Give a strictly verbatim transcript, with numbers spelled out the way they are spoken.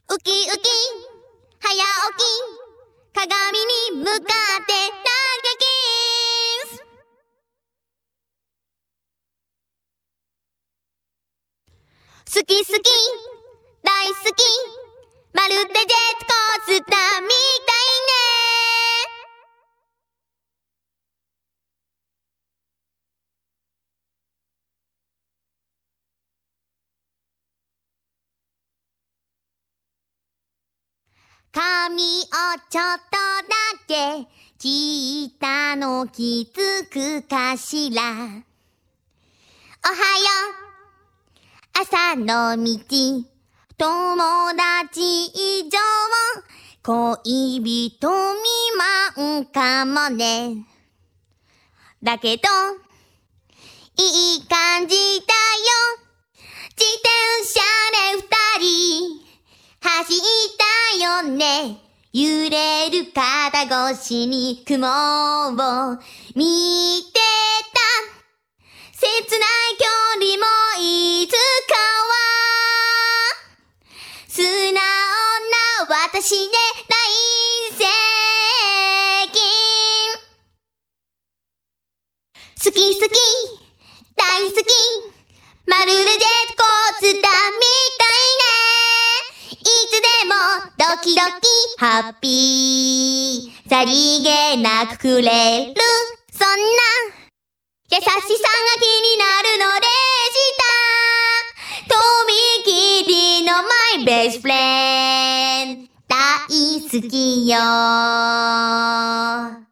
ウキウキ早起き鏡に向かって投げキス好き好き大好きまるでジェットコースターみたいね髪をちょっとだけ切ったの気づくかしら。おはよう朝の道友達以上恋人未満かもね。だけどいい感じだよ。自転車で二人走ったよね。揺れる肩越しに雲を見てた。切ない距離もいつかは素直な私で大接近。好き好き大好きまるでジェットコースターみたいね。ドキドキハッピーさりげなくくれるそんな優しさが気になるのでしたとびきりのマイベストフレンド大好きよ